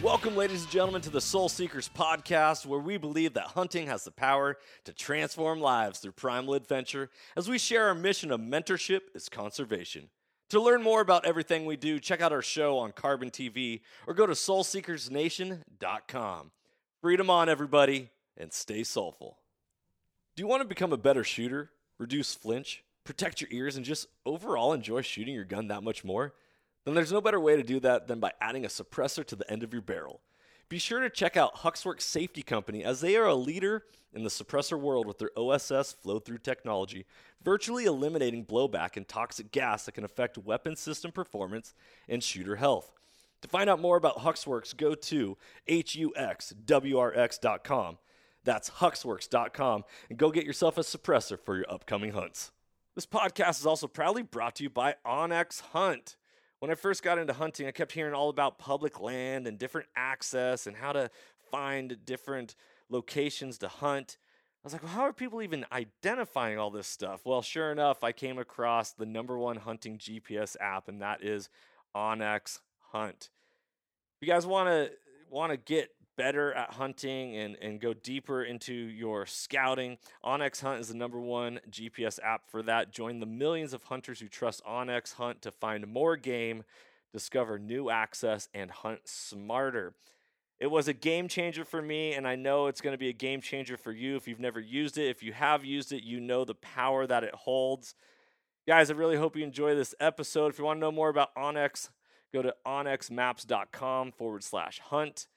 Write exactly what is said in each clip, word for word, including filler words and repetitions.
Welcome, ladies and gentlemen, to the Soul Seekers podcast, where we believe that hunting has the power to transform lives through primal adventure, as we share our mission of mentorship is conservation. To learn more about everything we do, check out our show on Carbon T V or go to soul seekers nation dot com. Freedom on, everybody, and stay soulful. Do you want to become a better shooter, reduce flinch, protect your ears, and just overall enjoy shooting your gun that much more? Then there's no better way to do that than by adding a suppressor to the end of your barrel. Be sure to check out Huxworks Safety Company, as they are a leader in the suppressor world with their O S S flow-through technology, virtually eliminating blowback and toxic gas that can affect weapon system performance and shooter health. To find out more about Huxworks, go to H U X W R X dot com. That's Huxworks dot com, and go get yourself a suppressor for your upcoming hunts. This podcast is also proudly brought to you by onX Hunt. When I first got into hunting, I kept hearing all about public land and different access and how to find different locations to hunt. I was like, well, how are people even identifying all this stuff? Well, sure enough, I came across the number one hunting G P S app, and that is onX Hunt. If you guys want to want to get better at hunting and, and go deeper into your scouting, onX Hunt is the number one G P S app for that. Join the millions of hunters who trust onX Hunt to find more game, discover new access, and hunt smarter. It was a game changer for me, and I know it's going to be a game changer for you if you've never used it. If you have used it, you know the power that it holds. Guys, I really hope you enjoy this episode. If you want to know more about onX, go to onxmaps.com forward slash hunt.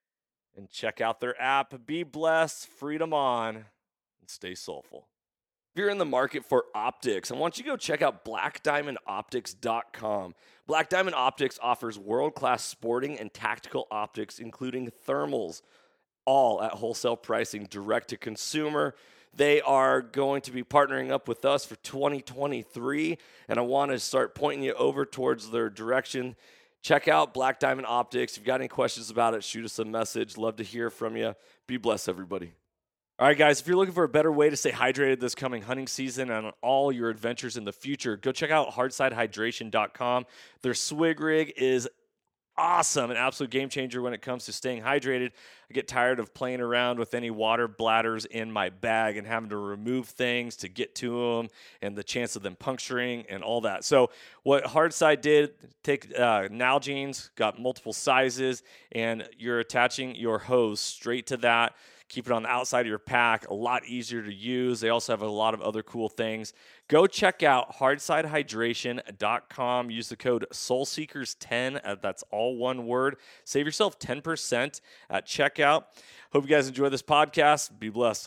And check out their app. Be blessed, freedom on, and stay soulful. If you're in the market for optics, I want you to go check out black diamond optics dot com. Black Diamond Optics offers world-class sporting and tactical optics, including thermals, all at wholesale pricing, direct to consumer. They are going to be partnering up with us for twenty twenty-three, and I want to start pointing you over towards their direction. Check out Black Diamond Optics. If you've got any questions about it, shoot us a message. Love to hear from you. Be blessed, everybody. All right, guys, if you're looking for a better way to stay hydrated this coming hunting season and on all your adventures in the future, go check out hardside hydration dot com. Their swig rig is awesome, an absolute game changer when it comes to staying hydrated. I get tired of playing around with any water bladders in my bag and having to remove things to get to them and the chance of them puncturing and all that. So what Hardside did, take uh, Nalgene's, got multiple sizes, and you're attaching your hose straight to that. Keep it on the outside of your pack, a lot easier to use. They also have a lot of other cool things. Go check out hardside hydration dot com. Use the code soul seekers ten. That's all one word. Save yourself ten percent at checkout. Hope you guys enjoy this podcast. Be blessed.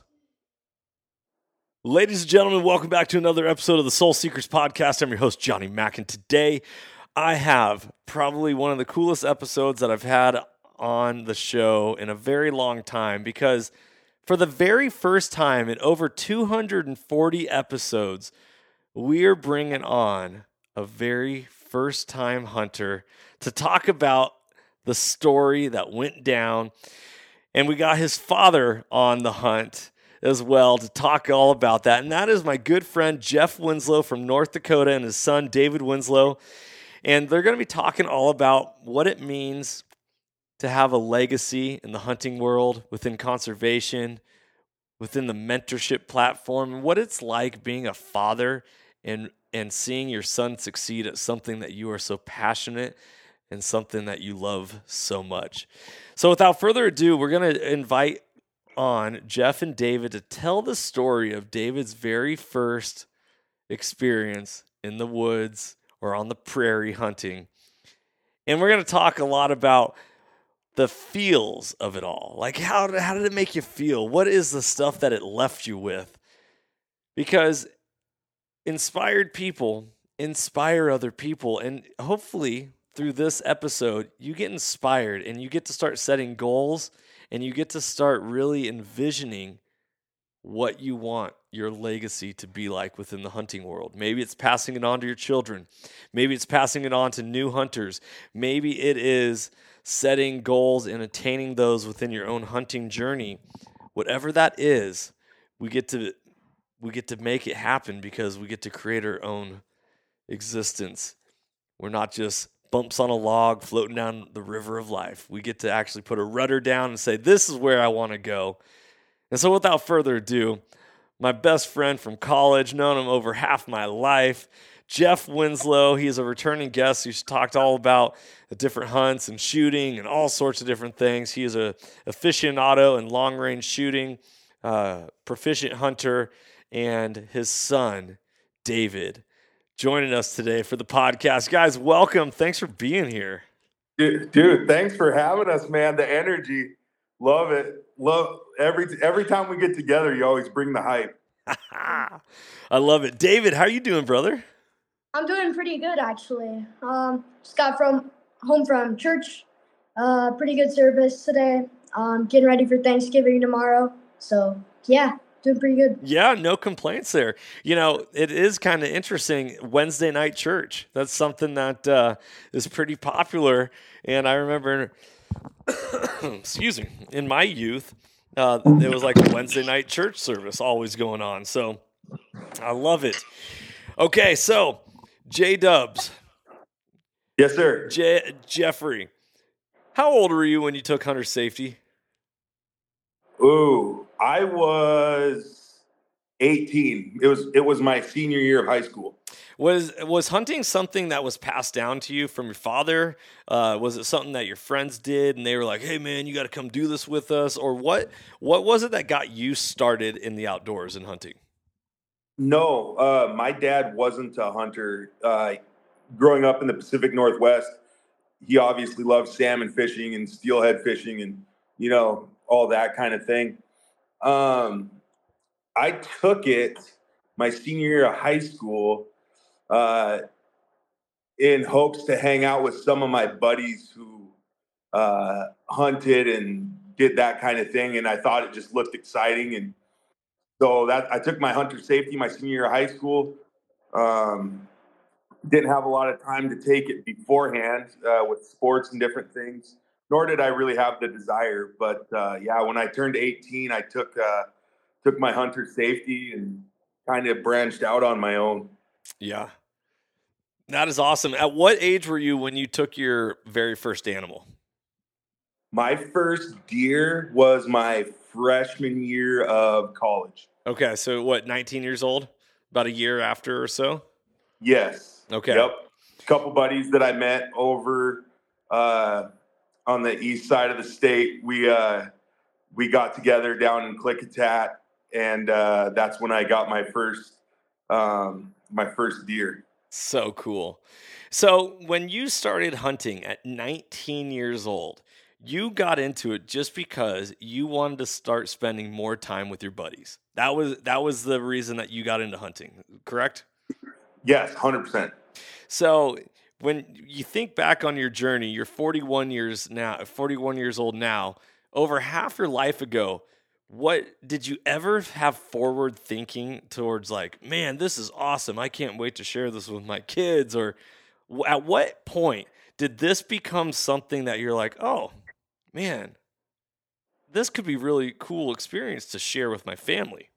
Ladies and gentlemen, welcome back to another episode of the Soul Seekers podcast. I'm your host, Johnny Mack, and today I have probably one of the coolest episodes that I've had on the show in a very long time, because for the very first time in over two hundred forty episodes, we're bringing on a very first-time hunter to talk about the story that went down. And we got his father on the hunt as well to talk all about that. And that is my good friend Jeff Winslow from North Dakota and his son David Winslow. And they're going to be talking all about what it means to have a legacy in the hunting world, within conservation, within the mentorship platform, and what it's like being a father and and seeing your son succeed at something that you are so passionate and something that you love so much. So without further ado, we're going to invite on Jeff and David to tell the story of David's very first experience in the woods or on the prairie hunting. And we're going to talk a lot about the feels of it all. Like, how, how did it make you feel? What is the stuff that it left you with? Because inspired people inspire other people. And hopefully through this episode, you get inspired and you get to start setting goals and you get to start really envisioning what you want your legacy to be like within the hunting world. Maybe it's passing it on to your children. Maybe it's passing it on to new hunters. Maybe it is setting goals and attaining those within your own hunting journey. Whatever that is, we get to we get to make it happen because we get to create our own existence. We're not just bumps on a log floating down the river of life. We get to actually put a rudder down and say, this is where I want to go. And so without further ado, my best friend from college, known him over half my life, Jeff Winslow. He's a returning guest who's talked all about the different hunts and shooting and all sorts of different things. He is a aficionado in long-range shooting, uh, proficient hunter, and his son, David, joining us today for the podcast. Guys, welcome. Thanks for being here. Dude, dude, thanks for having us, man. The energy, love it. Love every every time we get together, you always bring the hype. I love it. David, how are you doing, brother? I'm doing pretty good, actually. Um, just got from home from church. Uh, pretty good service today. Um, getting ready for Thanksgiving tomorrow. So, yeah, doing pretty good. Yeah, no complaints there. You know, it is kind of interesting. Wednesday night church. That's something that uh, is pretty popular. And I remember, excuse me, in my youth, uh, it was like a Wednesday night church service always going on. So I love it. Okay, so J-Dubs. Yes, sir. Je- Jeffrey, how old were you when you took hunter safety? Ooh, I was eighteen. It was it was my senior year of high school. Was was hunting something that was passed down to you from your father? Uh, was it something that your friends did and they were like, "Hey, man, you got to come do this with us"? Or what? What was it that got you started in the outdoors and hunting? No, uh, my dad wasn't a hunter. Uh, growing up in the Pacific Northwest, he obviously loved salmon fishing and steelhead fishing and, you know, all that kind of thing. Um, I took it my senior year of high school uh, in hopes to hang out with some of my buddies who uh, hunted and did that kind of thing. And I thought it just looked exciting. And so that I took my hunter safety my senior year of high school. Um, didn't have a lot of time to take it beforehand uh, with sports and different things, nor did I really have the desire. But uh, yeah, when I turned eighteen, I took uh, took my hunter safety and kind of branched out on my own. Yeah, that is awesome. At what age were you when you took your very first animal? My first deer was my freshman year of college. Okay, so what, nineteen years old? About a year after or so? Yes. Okay. Yep. A couple buddies that I met over uh, on the east side of the state. We uh, we got together down in Klickitat, and uh, that's when I got my first um, my first deer. So cool. So when you started hunting at nineteen years old, you got into it just because you wanted to start spending more time with your buddies. That was that was the reason that you got into hunting, correct? Yes, one hundred percent. So when you think back on your journey, you're forty-one years now, forty-one years old now, over half your life ago, what did you ever have forward thinking towards like, man, this is awesome. I can't wait to share this with my kids? Or at what point did this become something that you're like, oh, man, this could be really cool experience to share with my family?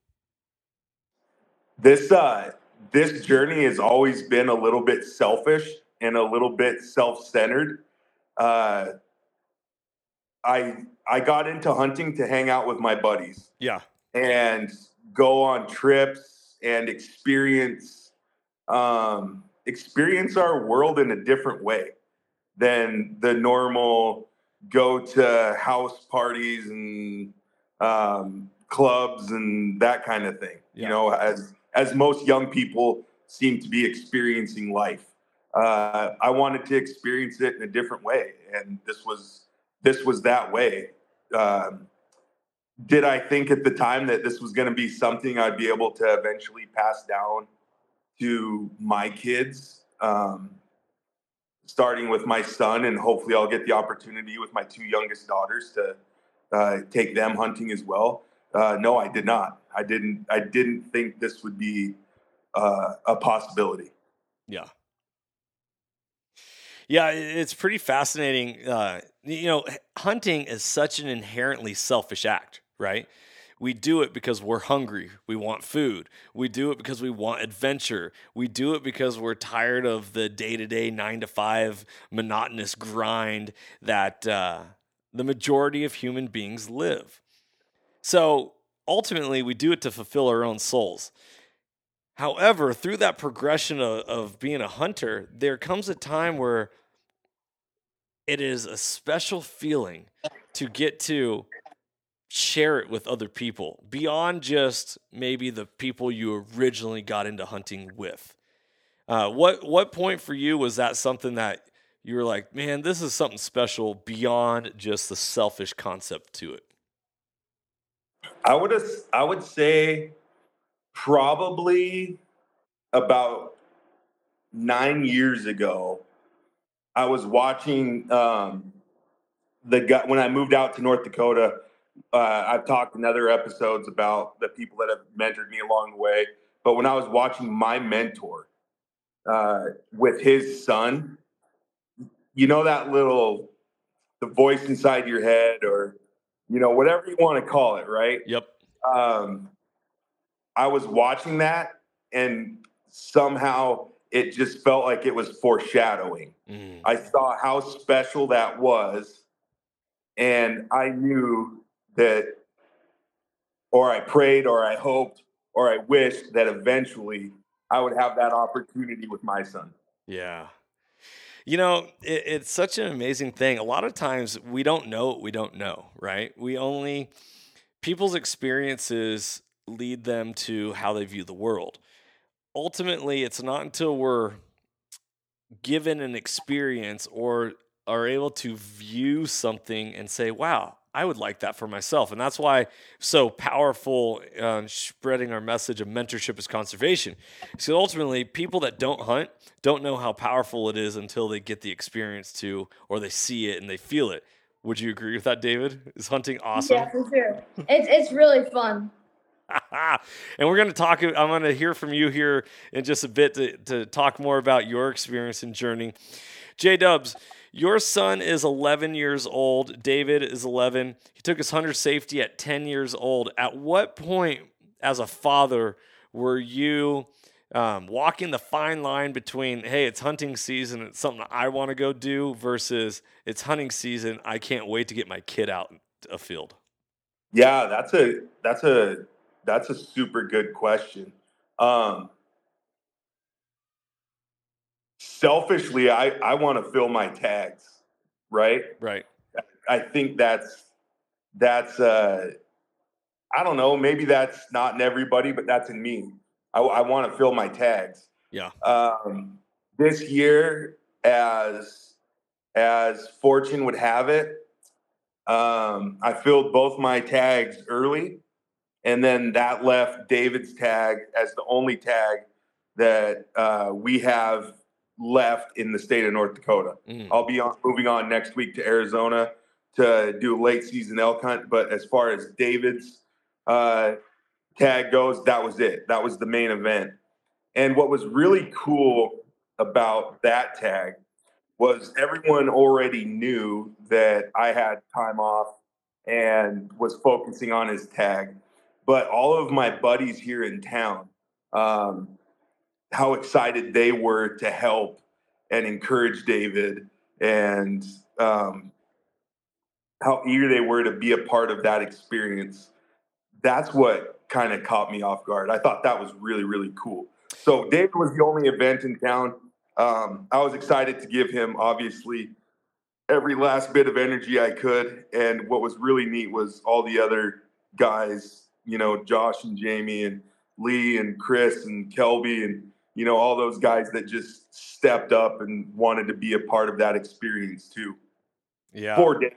This uh, this journey has always been a little bit selfish and a little bit self-centered. Uh, I I got into hunting to hang out with my buddies. Yeah. And go on trips and experience um, experience our world in a different way than the normal go to house parties and um, clubs and that kind of thing. Yeah. You know, as as most young people seem to be experiencing life. Uh, I wanted to experience it in a different way, and this was this was that way. Um, did I think at the time that this was going to be something I'd be able to eventually pass down to my kids, um, starting with my son, and hopefully I'll get the opportunity with my two youngest daughters to uh, take them hunting as well? Uh, no, I did not. I didn't. I didn't think this would be uh, a possibility. Yeah. Yeah, it's pretty fascinating. Uh, you know, hunting is such an inherently selfish act, right? We do it because we're hungry. We want food. We do it because we want adventure. We do it because we're tired of the day-to-day nine to five monotonous grind that uh, the majority of human beings live. So ultimately, we do it to fulfill our own souls. However, through that progression of, of being a hunter, there comes a time where it is a special feeling to get to share it with other people beyond just maybe the people you originally got into hunting with. Uh, what what point for you was that something that you were like, man, this is something special beyond just the selfish concept to it? I would I would say probably about nine years ago, I was watching um, the guy when I moved out to North Dakota. Uh, I've talked in other episodes about the people that have mentored me along the way. But when I was watching my mentor uh, with his son, you know, that little, the voice inside your head, or, you know, whatever you want to call it, right? Yep. Um, I was watching that, and somehow it just felt like it was foreshadowing. Mm. I saw how special that was, and I knew that, or I prayed, or I hoped, or I wished that eventually I would have that opportunity with my son. Yeah. You know, it, it's such an amazing thing. A lot of times we don't know what we don't know, right? We only, people's experiences lead them to how they view the world. Ultimately, it's not until we're given an experience or are able to view something and say, wow, I would like that for myself. And that's why so powerful uh, spreading our message of mentorship is conservation. So ultimately, people that don't hunt don't know how powerful it is until they get the experience to, or they see it and they feel it. Would you agree with that, David? Is hunting awesome? Yeah, for sure. It's, it's really fun. And we're going to talk, I'm going to hear from you here in just a bit to, to talk more about your experience and journey. J-Dubs, your son is eleven years old. David is eleven. He took his hunter safety at ten years old. At what point, as a father, were you um, walking the fine line between, hey, it's hunting season, it's something I want to go do, versus it's hunting season, I can't wait to get my kid out afield? Yeah, that's a that's a that's a super good question. Um, selfishly, I, I want to fill my tags, right? Right. I think that's, that's, uh, I don't know, maybe that's not in everybody, but that's in me. I, I want to fill my tags. Yeah. Um, this year, as, as fortune would have it, um, I filled both my tags early, and then that left David's tag as the only tag that uh, we have left in the state of North Dakota. Mm. I'll be on, moving on next week to Arizona to do a late season elk hunt. But as far as David's uh, tag goes, that was it. That was the main event. And what was really cool about that tag was everyone already knew that I had time off and was focusing on his tag. But all of my buddies here in town, um, how excited they were to help and encourage David, and um, how eager they were to be a part of that experience. That's what kind of caught me off guard. I thought that was really, really cool. So David was the only event in town. Um, I was excited to give him, obviously, every last bit of energy I could. And what was really neat was all the other guys, you know, Josh and Jamie and Lee and Chris and Kelby and, you know, all those guys that just stepped up and wanted to be a part of that experience too. Yeah. For David.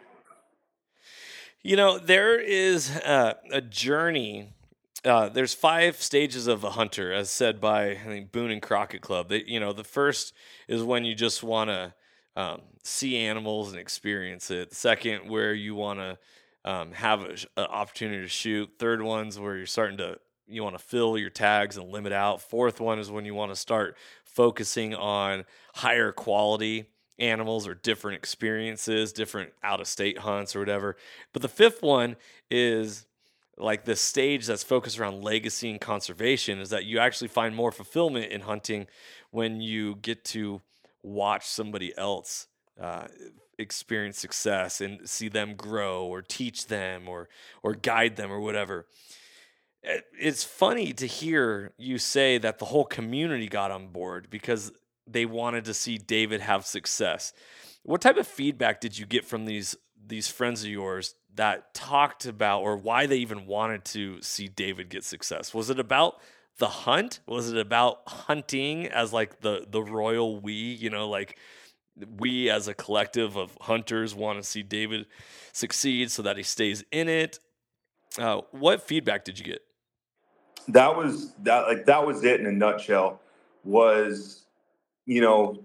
You know, there is uh, a journey. Uh, there's five stages of a hunter, as said by, I think, Boone and Crockett Club. They, you know, the first is when you just want to um, see animals and experience it. The second, where you want to um, have an opportunity to shoot. Third one's where you're starting to, you want to fill your tags and limit out. Fourth one is when you want to start focusing on higher quality animals or different experiences, different out-of-state hunts or whatever. But the fifth one is like the stage that's focused around legacy and conservation is that you actually find more fulfillment in hunting when you get to watch somebody else uh, experience success and see them grow or teach them or or guide them or whatever. It's funny to hear you say that the whole community got on board because they wanted to see David have success. What type of feedback did you get from these these friends of yours that talked about, or why they even wanted to see David get success? Was it about the hunt? Was it about hunting as like the the royal we, you know, like we as a collective of hunters want to see David succeed so that he stays in it? Uh, what feedback did you get? That was that like that was it in a nutshell. Was, you know,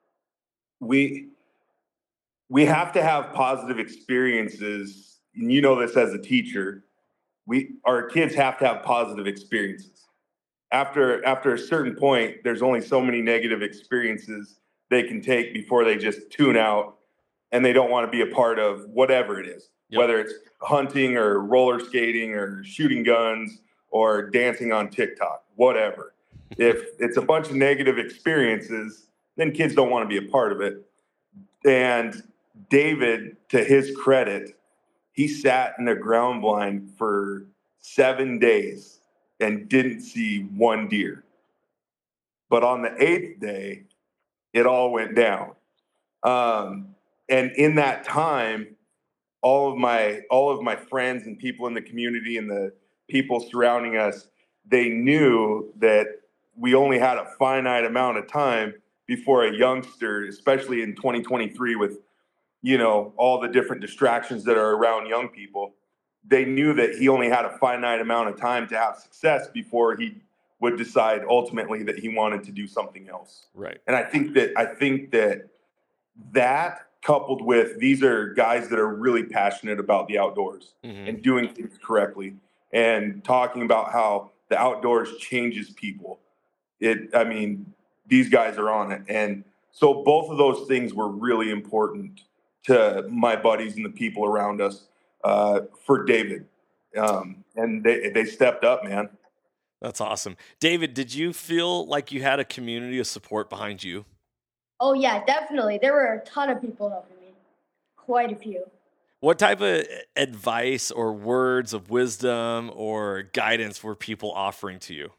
we we have to have positive experiences, and you know this as a teacher. We our kids have to have positive experiences. After after a certain point, there's only so many negative experiences they can take before they just tune out and they don't want to be a part of whatever it is, yep. Whether it's hunting or roller skating or shooting guns or dancing on TikTok, whatever. If it's a bunch of negative experiences, then kids don't want to be a part of it. And David, to his credit, he sat in a ground blind for seven days and didn't see one deer. But on the eighth day, it all went down. Um, and in that time, all of my all of my friends and people in the community and the people surrounding us, they knew that we only had a finite amount of time before a youngster, especially in twenty twenty-three with, you know, all the different distractions that are around young people, they knew that he only had a finite amount of time to have success before he would decide ultimately that he wanted to do something else. Right. And I think that I think that that coupled with these are guys that are really passionate about the outdoors mm-hmm. and doing things correctly and talking about how the outdoors changes people. It, I mean, these guys are on it. And so both of those things were really important to my buddies and the people around us uh, for David. Um, and they, they stepped up, man. That's awesome. David, did you feel like you had a community of support behind you? Oh, yeah, definitely. There were a ton of people helping me. Quite a few. What type of advice or words of wisdom or guidance were people offering to you?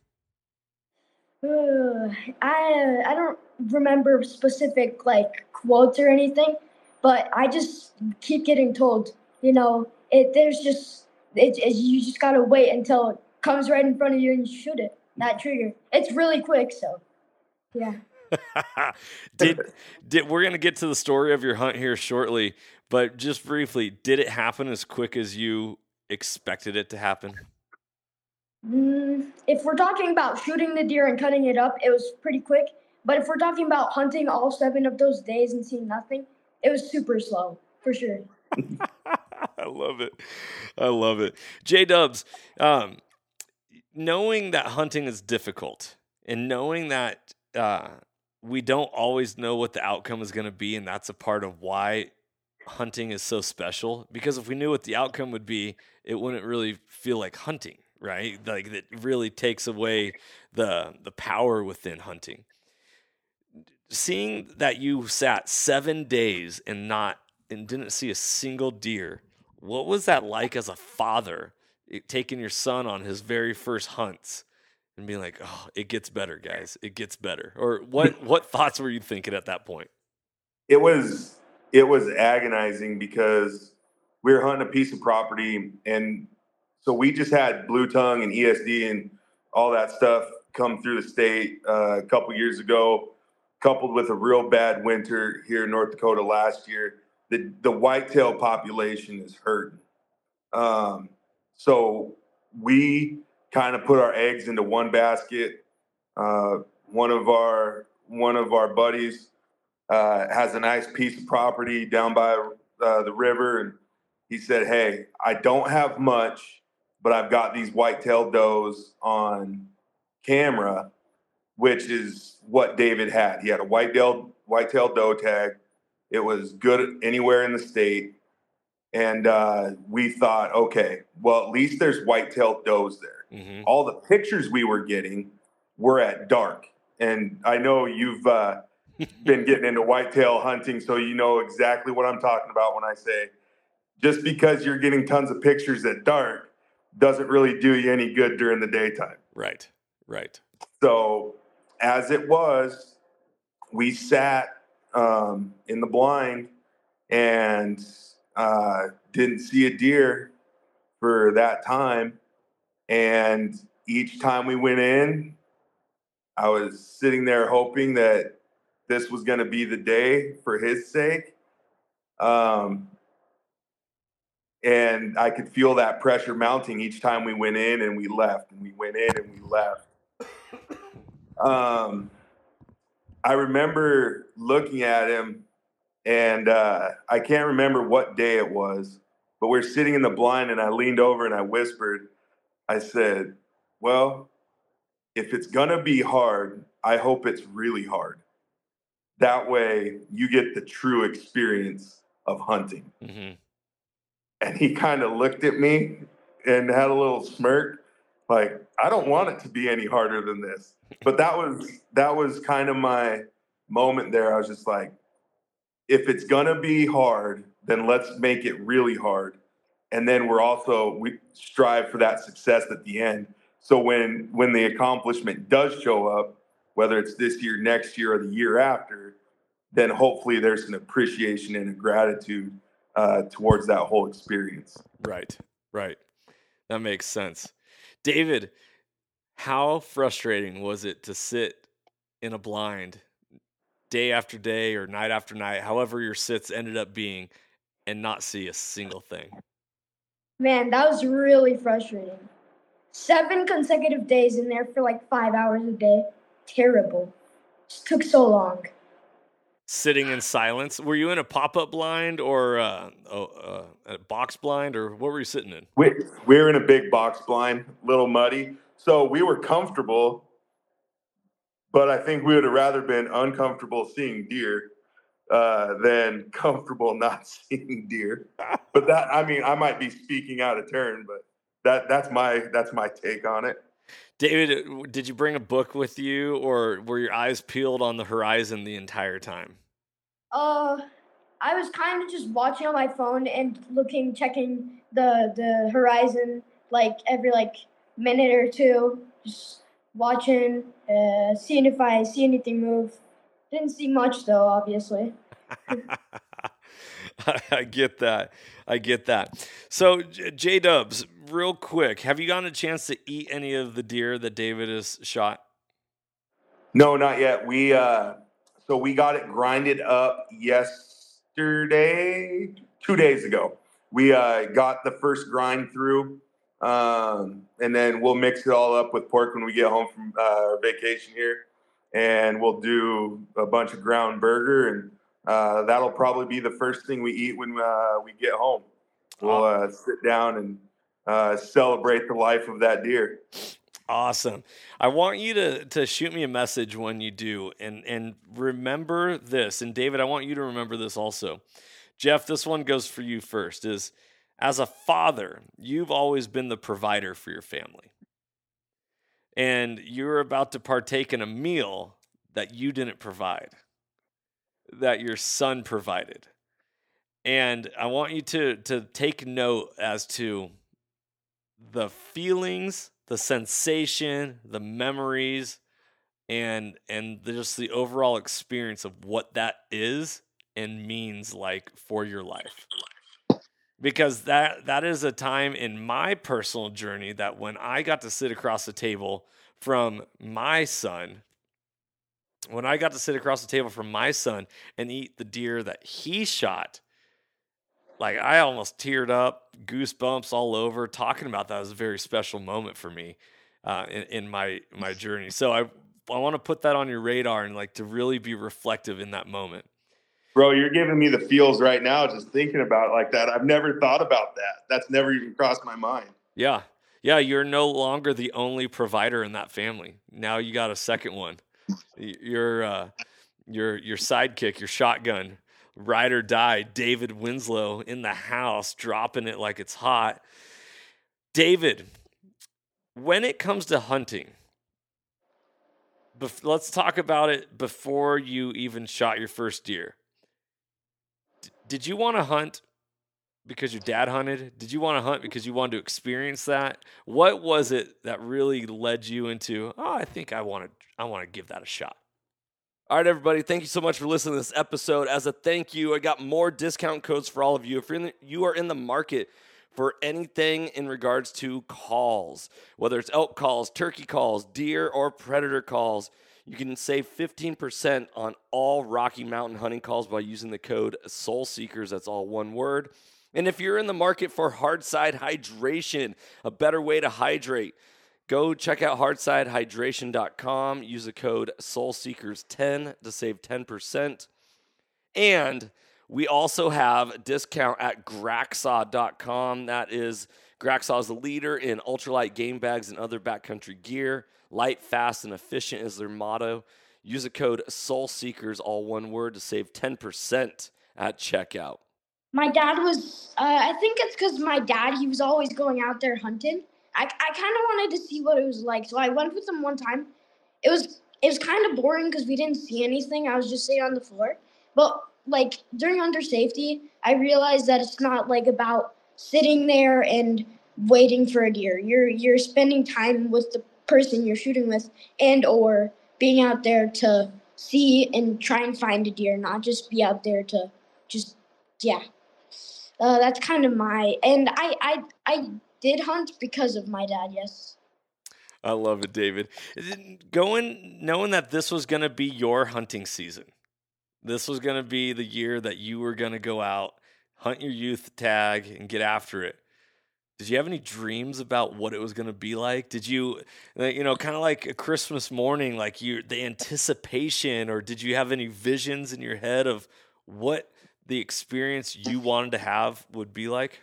Uh, I I don't remember specific like quotes or anything, but I just keep getting told, you know, it there's just it, it you just gotta wait until it comes right in front of you and you shoot it. That trigger. It's really quick, so yeah. did did we're gonna get to the story of your hunt here shortly, but just briefly, did it happen as quick as you expected it to happen? Mm, if we're talking about shooting the deer and cutting it up, it was pretty quick. But if we're talking about hunting all seven of those days and seeing nothing, it was super slow, for sure. I love it. I love it. J-Dubs, um, knowing that hunting is difficult and knowing that uh, we don't always know what the outcome is going to be, and that's a part of why hunting is so special, because if we knew what the outcome would be, it wouldn't really feel like hunting. Right? Like it really takes away the the power within hunting. Seeing that you sat seven days and not and didn't see a single deer, what was that like as a father, it, taking your son on his very first hunts and being like, "Oh, it gets better, guys. It gets better." Or what what thoughts were you thinking at that point? It was it was agonizing because we were hunting a piece of property, and so we just had blue tongue and E S D and all that stuff come through the state uh, a couple years ago, coupled with a real bad winter here in North Dakota last year. The the whitetail population is hurting. Um, so we kind of put our eggs into one basket. Uh, one of our one of our buddies uh, has a nice piece of property down by uh, the river, and he said, "Hey, I don't have much, but I've got these white-tailed does on camera," which is what David had. He had a white-tailed white-tailed doe tag. It was good anywhere in the state. And uh, we thought, okay, well, at least there's white-tailed does there. Mm-hmm. All the pictures we were getting were at dark. And I know you've uh, been getting into whitetail hunting, so you know exactly what I'm talking about when I say just because you're getting tons of pictures at dark doesn't really do you any good during the daytime. Right, right. So as it was, we sat um, in the blind and uh, didn't see a deer for that time. And each time we went in, I was sitting there hoping that this was going to be the day for his sake. Um, and I could feel that pressure mounting each time we went in and we left, and we went in and we left. Um, I remember looking at him, and uh, I can't remember what day it was, but we're sitting in the blind, and I leaned over and I whispered, I said, well, if it's going to be hard, I hope it's really hard. That way you get the true experience of hunting. Mm-hmm. And he kind of looked at me and had a little smirk, like, I don't want it to be any harder than this. But that was that was kind of my moment there. I was just like, if it's going to be hard, then let's make it really hard. And then we're also, we strive for that success at the end. So when when the accomplishment does show up, whether it's this year, next year, or the year after, then hopefully there's an appreciation and a gratitude uh, towards that whole experience. Right, right. That makes sense. David, how frustrating was it to sit in a blind day after day or night after night, however your sits ended up being, and not see a single thing? Man, that was really frustrating. Seven consecutive days in there for like five hours a day. Terrible. Just took so long. Sitting in silence. Were you in a pop-up blind or uh, uh, a box blind, or what were you sitting in? We, we were in a big box blind, little muddy. So we were comfortable, but I think we would have rather been uncomfortable seeing deer uh, than comfortable not seeing deer. But that, I mean, I might be speaking out of turn, but that that's my that's my take on it. David, did you bring a book with you, or were your eyes peeled on the horizon the entire time? Uh, I was kind of just watching on my phone and looking, checking the the horizon like every like minute or two, just watching, uh, seeing if I see anything move. Didn't see much though, obviously. I get that. I get that. So, J Dubs, real quick, have you gotten a chance to eat any of the deer that David has shot? No, not yet. We uh, so we got it grinded up yesterday, two days ago. We uh, got the first grind through, um, and then we'll mix it all up with pork when we get home from uh, our vacation here, and we'll do a bunch of ground burger, and uh, that'll probably be the first thing we eat when uh, we get home. We'll uh, sit down and uh, celebrate the life of that deer. Awesome. I want you to to shoot me a message when you do, and and remember this. And David, I want you to remember this also. Jeff, this one goes for you first. Is as a father, you've always been the provider for your family, and you're about to partake in a meal that you didn't provide, that your son provided. And I want you to to take note as to the feelings, the sensation, the memories, and and just the overall experience of what that is and means like for your life. Because that that is a time in my personal journey that when I got to sit across the table from my son, when I got to sit across the table from my son and eat the deer that he shot, like I almost teared up, goosebumps all over. Talking about that was a very special moment for me uh, in, in my my journey. So I I want to put that on your radar and like to really be reflective in that moment. Bro, you're giving me the feels right now just thinking about it like that. I've never thought about that. That's never even crossed my mind. Yeah. Yeah, you're no longer the only provider in that family. Now you got a second one. Your uh, your your sidekick, your shotgun ride or die, David Winslow in the house, dropping it like it's hot. David, when it comes to hunting, bef- let's talk about it before you even shot your first deer. D- did you want to hunt because your dad hunted? Did you want to hunt because you wanted to experience that? What was it that really led you into, oh, I think I want to I want to give that a shot? All right, everybody, thank you so much for listening to this episode. As a thank you, I got more discount codes for all of you. If you're in the, you are in the market for anything in regards to calls, whether it's elk calls, turkey calls, deer, or predator calls, you can save fifteen percent on all Rocky Mountain hunting calls by using the code SOULSEEKERS. That's all one word. And if you're in the market for Hardside Hydration, a better way to hydrate, go check out hardside hydration dot com. Use the code soul seekers ten to save ten percent. And we also have a discount at graxaw dot com. That is, Graxaw is the leader in ultralight game bags and other backcountry gear. Light, fast, and efficient is their motto. Use the code SOULSEEKERS, all one word, to save ten percent at checkout. My dad was, uh, I think it's because my dad, he was always going out there hunting. I, I kind of wanted to see what it was like, so I went with him one time. It was it was kind of boring because we didn't see anything. I was just sitting on the floor. But, like, during Hunter Safety, I realized that it's not, like, about sitting there and waiting for a deer. You're you're spending time with the person you're shooting with and or being out there to see and try and find a deer, not just be out there to just, yeah. Uh, that's kind of my, and I, I, I did hunt because of my dad, yes. I love it, David. Going, knowing that this was going to be your hunting season. This was going to be the year that you were going to go out, hunt your youth tag, and get after it. Did you have any dreams about what it was going to be like? Did you, you know, kind of like a Christmas morning, like you, the anticipation, or did you have any visions in your head of what the experience you wanted to have would be like?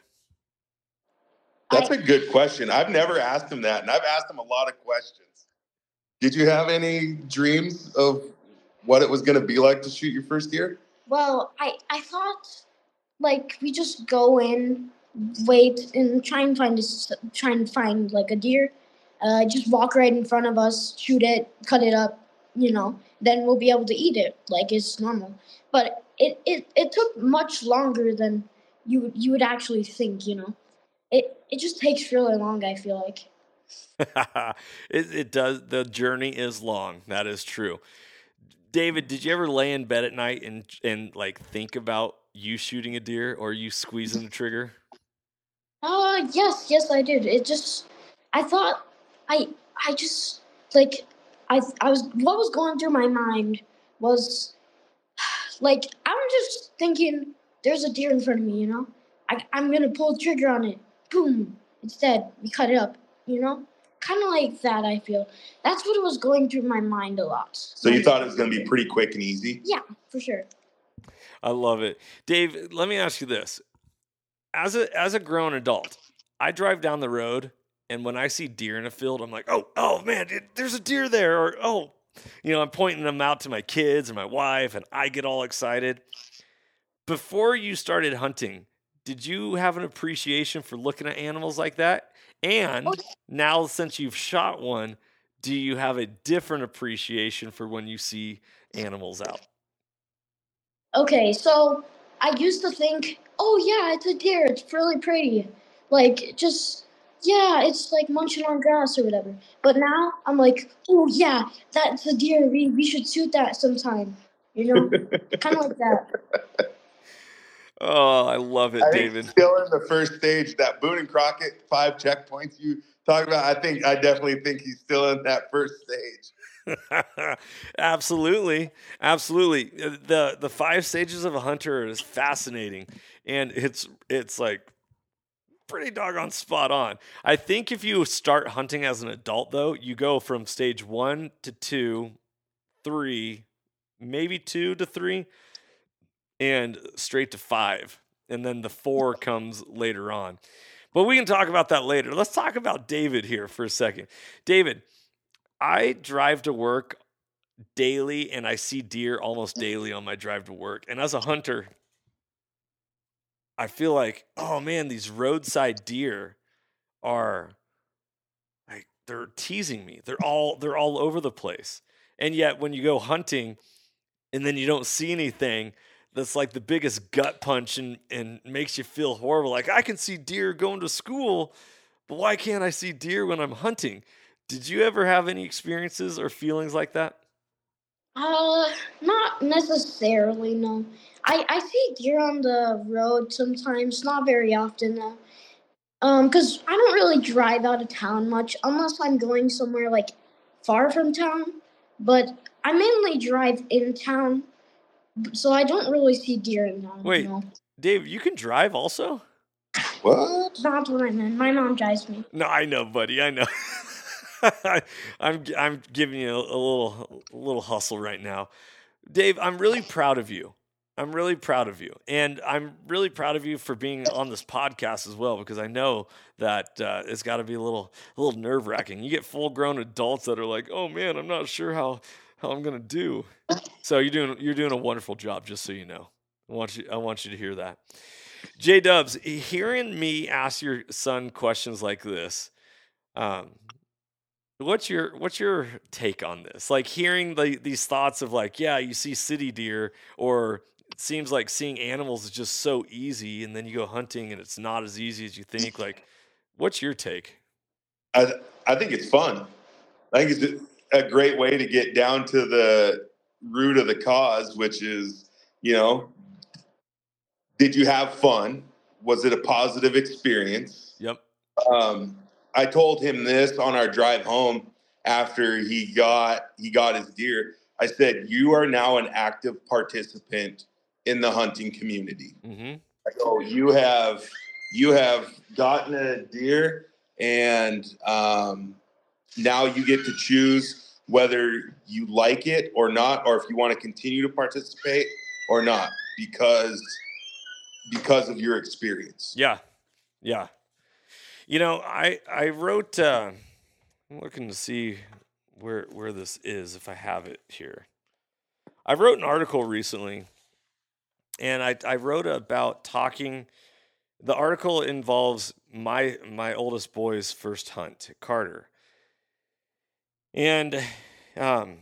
That's a good question. I've never asked him that, and I've asked him a lot of questions. Did you have any dreams of what it was going to be like to shoot your first deer? Well, I, I thought, like, we just go in, wait, and try and find a, try and find like a deer. Uh, just walk right in front of us, shoot it, cut it up, you know. Then we'll be able to eat it like it's normal. But it, it, it took much longer than you you would actually think, you know. It it just takes really long, I feel like. it, it does. The journey is long. That is true. David, did you ever lay in bed at night and and like think about you shooting a deer or you squeezing the trigger? Uh, yes, yes, I did. It just, I thought, I, I just, like, I, I was, what was going through my mind was, like, I was just thinking, there's a deer in front of me, you know? I, I'm gonna pull the trigger on it. Boom. Instead, we cut it up, you know? Kind of like that, I feel. That's what was going through my mind a lot. So you thought it was gonna be pretty quick and easy? Yeah, for sure. I love it. Dave, let me ask you this. As a as a grown adult, I drive down the road, and when I see deer in a field, I'm like, oh, oh man, there's a deer there. Or, oh, you know, I'm pointing them out to my kids and my wife, and I get all excited. Before you started hunting, did you have an appreciation for looking at animals like that? And Oh, now, since you've shot one, do you have a different appreciation for when you see animals out? Okay, so I used to think, oh yeah, it's a deer, it's really pretty. Like, just, yeah, it's like munching on grass or whatever. But now I'm like, oh yeah, that's a deer, we, we should shoot that sometime. You know? Kind of like that. Oh, I love it, I David. think still in the first stage, that Boone and Crockett five checkpoints you talked about, I think, I definitely think he's still in that first stage. Absolutely. Absolutely. The the five stages of a hunter is fascinating, and it's it's like pretty doggone spot on. I think if you start hunting as an adult though, you go from stage one to two, three, maybe two to three, and straight to five. And then the four comes later on. But we can talk about that later. Let's talk about David here for a second. David, I drive to work daily, and I see deer almost daily on my drive to work. And as a hunter, I feel like, oh man, these roadside deer are like, they're teasing me. They're all they're all over the place. And yet when you go hunting and then you don't see anything, that's like the biggest gut punch and, and makes you feel horrible. Like, I can see deer going to school, but why can't I see deer when I'm hunting? Did you ever have any experiences or feelings like that? Uh, not necessarily, no. I, I see deer on the road sometimes, not very often though. Um, because I don't really drive out of town much unless I'm going somewhere like far from town. But I mainly drive in town, so I don't really see deer in town. Wait, no. Dave, you can drive also? What? Not when I'm in. My mom drives me. No, I know, buddy. I know. I, I'm I'm giving you a, a little a little hustle right now, Dave. I'm really proud of you. I'm really proud of you, and I'm really proud of you for being on this podcast as well, because I know that uh, it's got to be a little a little nerve wracking. You get full grown adults that are like, "Oh man, I'm not sure how how I'm gonna do." So you're doing you're doing a wonderful job. Just so you know, I want you I want you to hear that. J Dubs, hearing me ask your son questions like this, um, what's your what's your take on this? Like hearing the, these thoughts of like, yeah, you see city deer, or it seems like seeing animals is just so easy, and then you go hunting and it's not as easy as you think. Like, what's your take? I I think it's fun. I think it's a great way to get down to the root of the cause, which is, you know, did you have fun? Was it a positive experience? Yep. Um, I told him this on our drive home after he got he got his deer. I said, "You are now an active participant in the hunting community. Mm-hmm. So you have you have gotten a deer, and um, now you get to choose whether you like it or not, or if you want to continue to participate or not, because because of your experience." Yeah. Yeah. You know, I I wrote. Uh, I'm looking to see where where this is, if I have it here. I wrote an article recently, and I I wrote about talking. The article involves my my oldest boy's first hunt, Carter, and um,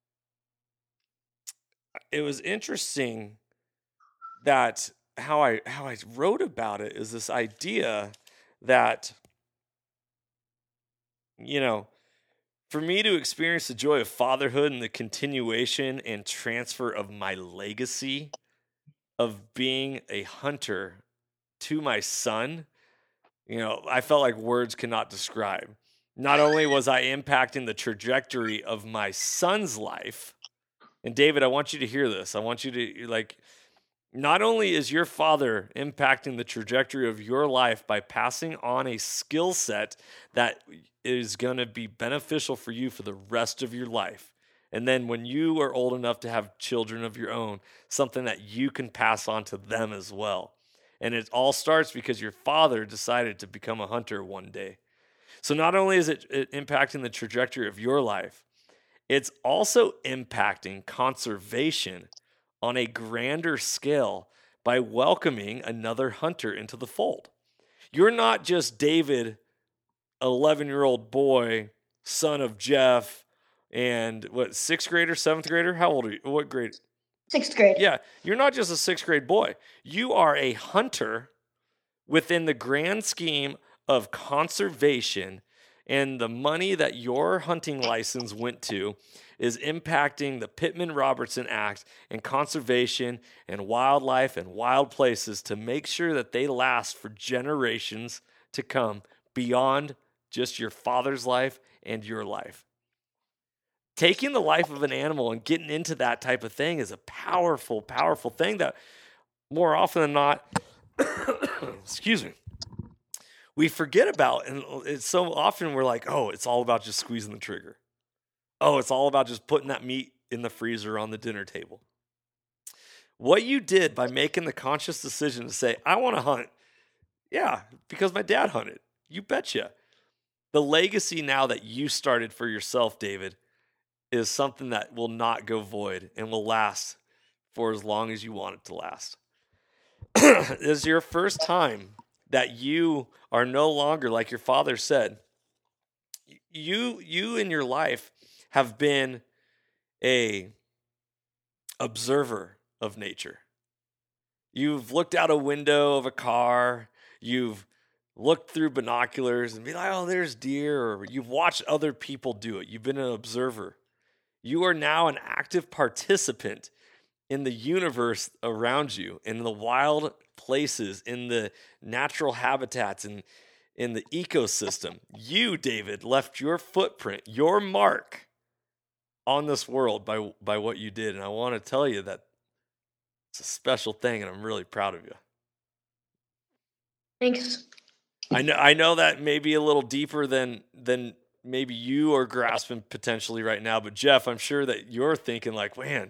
it was interesting that how I how I wrote about it is this idea that, you know, for me to experience the joy of fatherhood and the continuation and transfer of my legacy of being a hunter to my son, you know, I felt like words cannot describe. Not only was I impacting the trajectory of my son's life, and David, I want you to hear this. I want you to, like, not only is your father impacting the trajectory of your life by passing on a skill set that is going to be beneficial for you for the rest of your life. And then when you are old enough to have children of your own, something that you can pass on to them as well. And it all starts because your father decided to become a hunter one day. So not only is it, it impacting the trajectory of your life, it's also impacting conservation on a grander scale by welcoming another hunter into the fold. You're not just David, an eleven-year-old boy, son of Jeff, and what, sixth grader, seventh grader? How old are you? What grade? Sixth grade. Yeah, you're not just a sixth grade boy. You are a hunter within the grand scheme of conservation, and the money that your hunting license went to is impacting the Pittman-Robertson Act and conservation and wildlife and wild places to make sure that they last for generations to come beyond just your father's life and your life. Taking the life of an animal and getting into that type of thing is a powerful, powerful thing that more often than not, excuse me, we forget about. And it's so often we're like, oh, it's all about just squeezing the trigger. Oh, it's all about just putting that meat in the freezer on the dinner table. What you did by making the conscious decision to say, I want to hunt. Yeah, because my dad hunted. You betcha. The legacy now that you started for yourself, David, is something that will not go void and will last for as long as you want it to last. is your first time that you are no longer, like your father said, you you in your life have been a observer of nature. You've looked out a window of a car, you've looked through binoculars and be like, oh, there's deer, or you've watched other people do it. You've been an observer. You are now an active participant in the universe around you, in the wild places, in the natural habitats, and in the ecosystem. You, David, left your footprint, your mark on this world by by what you did. And I want to tell you that it's a special thing, and I'm really proud of you. Thanks. I know I know that may be a little deeper than than maybe you are grasping potentially right now, but Jeff, I'm sure that you're thinking like, man,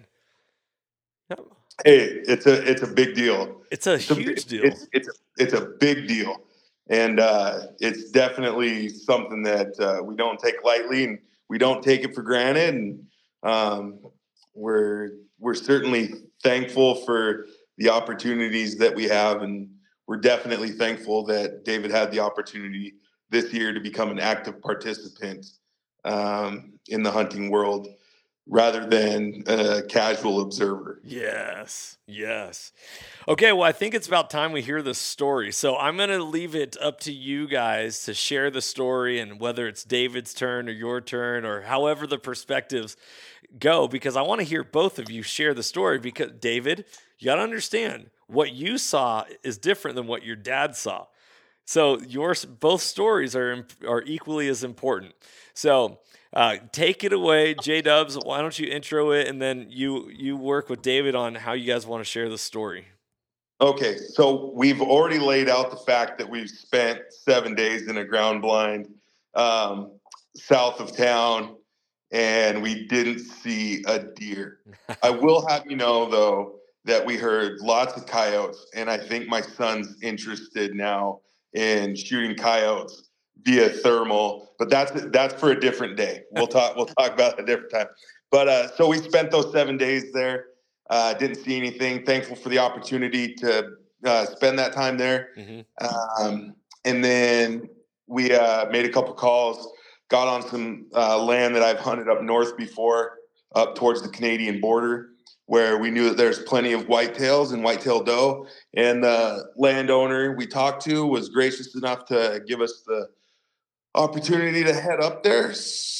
hey, it's a it's a big deal. It's a it's huge a, deal. It's it's a, it's a big deal, and uh, it's definitely something that uh, we don't take lightly, and we don't take it for granted. And um, we're we're certainly thankful for the opportunities that we have, and we're definitely thankful that David had the opportunity this year to become an active participant um, in the hunting world, rather than a casual observer. Yes, yes. Okay, well, I think it's about time we hear the story. So I'm going to leave it up to you guys to share the story, and whether it's David's turn or your turn or however the perspectives go, because I want to hear both of you share the story. Because, David, you got to understand, what you saw is different than what your dad saw. So your both stories are are equally as important. So uh, take it away, J-Dubs. Why don't you intro it, and then you you work with David on how you guys want to share the story. Okay, so we've already laid out the fact that we've spent seven days in a ground blind um, south of town, and we didn't see a deer. I will have you know, though, that we heard lots of coyotes, and I think my son's interested now in shooting coyotes via thermal, but that's that's for a different day. We'll talk we'll talk about it a different time. But uh, so we spent those seven days there. Uh, didn't see anything. Thankful for the opportunity to uh, spend that time there. Mm-hmm. Um, and then we uh, made a couple calls, got on some uh, land that I've hunted up north before, up towards the Canadian border, where we knew that there's plenty of whitetails and whitetail doe. And the landowner we talked to was gracious enough to give us the opportunity to head up there.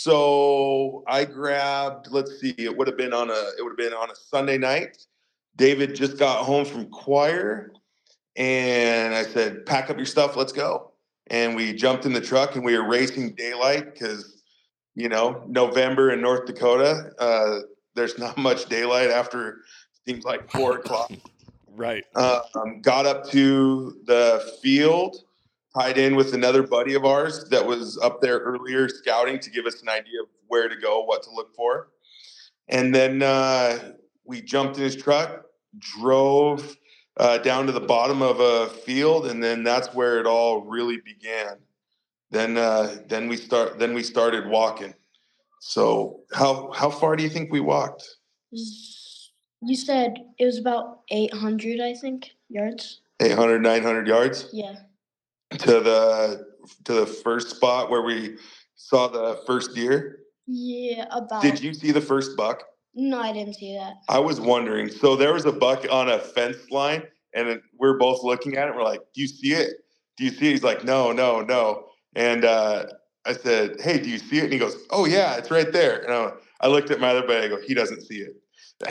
So I grabbed, let's see, it would have been on a it would have been on a Sunday night. David just got home from choir, and I said, pack up your stuff, let's go. And we jumped in the truck, and we were racing daylight because, you know, November in North Dakota, uh, there's not much daylight after, seems like four o'clock. Right. Um, got up to the field, tied in with another buddy of ours that was up there earlier scouting to give us an idea of where to go, what to look for. And then uh, we jumped in his truck, drove uh, down to the bottom of a field, and then that's where it all really began. Then uh, then we start then we started walking. So how how far do you think we walked? You said it was about eight hundred, I think, yards. eight hundred, nine hundred yards? Yeah. To the to the first spot where we saw the first deer? Yeah, about. Did you see the first buck? No, I didn't see that. I was wondering. So there was a buck on a fence line, and we're both looking at it. We're like, do you see it? Do you see it? He's like, no, no, no. And uh, I said, hey, do you see it? And he goes, oh, yeah, it's right there. And I, I looked at my other buddy. I go, he doesn't see it.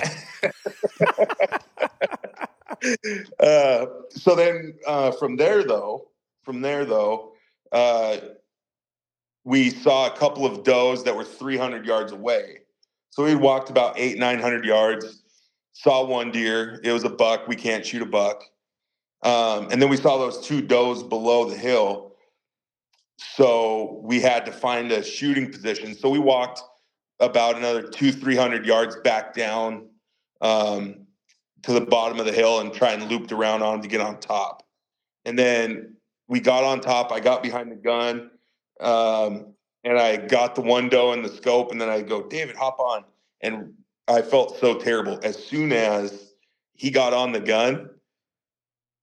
uh, so then uh, from there, though, from there, though, uh, we saw a couple of does that were three hundred yards away. So we walked about eight, nine hundred yards, saw one deer. It was a buck. We can't shoot a buck. Um, and then we saw those two does below the hill. So we had to find a shooting position. So we walked about another two, three hundred yards back down um, to the bottom of the hill and try and looped around on to get on top. And then we got on top. I got behind the gun. Um, and I got the one doe in the scope, and then I go, David, hop on. And I felt so terrible. As soon as he got on the gun,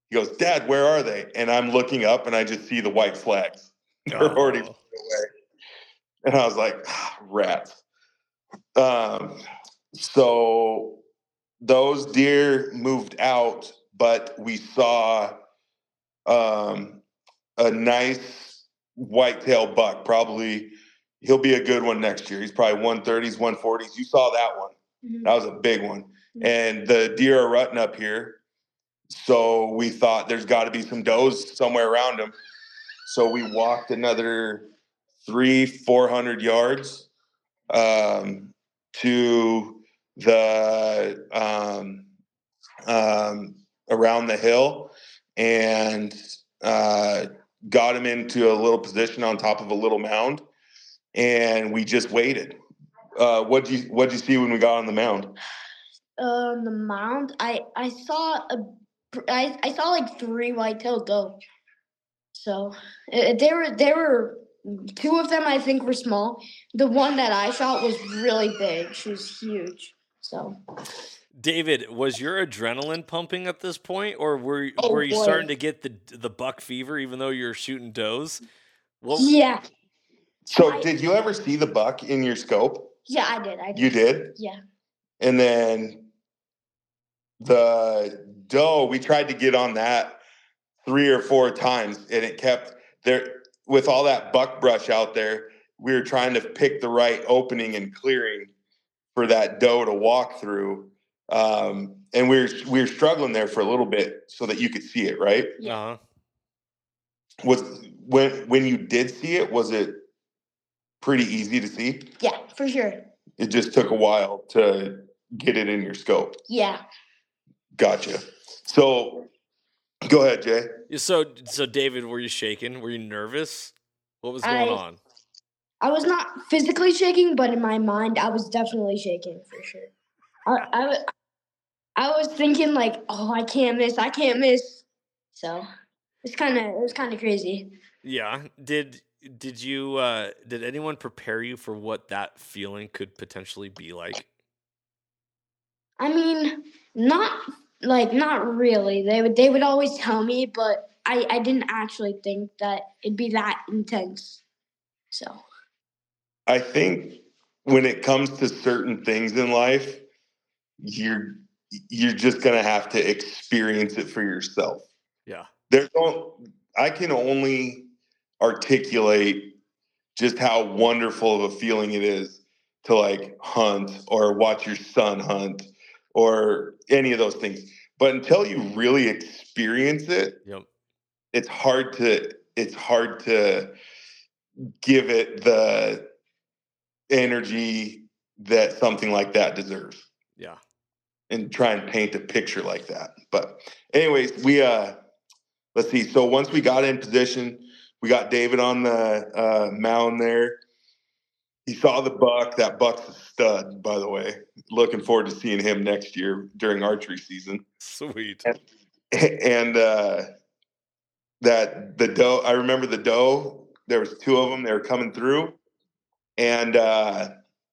He goes, Dad, where are they? And I'm looking up and I just see the white flags. They're Oh. already away. And I was like, ah, rats. Um, so those deer moved out, but we saw um, a nice whitetail buck. Probably he'll be a good one next year. He's probably one thirties, one forties. You saw that one. Mhm. That was a big one. Mhm. And the deer are rutting up here. So we thought there's got to be some does somewhere around them. So we walked another three, four hundred yards um, to the um, um, around the hill, and uh, got him into a little position on top of a little mound, and we just waited. Uh, what did you what did you see when we got on the mound? Um, the mound. I I saw a. I, I saw like three white-tailed doe. So uh, they were they were two of them I think were small. The one that I shot was really big. She was huge. So David, was your adrenaline pumping at this point, or were Oh, were you boy. starting to get the the buck fever, even though you're shooting does? Well, yeah, So I- did you ever see the buck in your scope? yeah, I did. I did. You did? Yeah. And then the doe, we tried to get on that three or four times, and it kept there with all that buck brush out there. We were trying to pick the right opening and clearing for that doe to walk through, um, and we were we were struggling there for a little bit so that you could see it. Right? Yeah. uh-huh. Was when when you did see it, was it pretty easy to see? Yeah, for sure. It just took a while to get it in your scope. Yeah. Gotcha. So go ahead, Jay. So, so David, were you shaking? Were you nervous? What was going I- on? I was not physically shaking, but in my mind, I was definitely shaking for sure. I, I, wa- I was thinking like, oh, I can't miss, I can't miss. So it's kind of it was kind of crazy. Yeah. Did did you uh, did anyone prepare you for what that feeling could potentially be like? I mean, not like not really. They would they would always tell me, but I I didn't actually think that it'd be that intense. So I think when it comes to certain things in life, you're you're just gonna have to experience it for yourself. Yeah. There's no, I can only articulate just how wonderful of a feeling it is to like hunt or watch your son hunt or any of those things. But until you really experience it, Yep. it's hard to it's hard to give it the energy that something like that deserves Yeah. and try and paint a picture like that. But anyways, we uh let's see. So once we got in position, we got David on the uh, mound there. He saw the buck. That buck's a stud, by the way. Looking forward to seeing him next year during archery season. Sweet. And uh, that the doe, I remember the doe. There was two of them. They were coming through, and uh,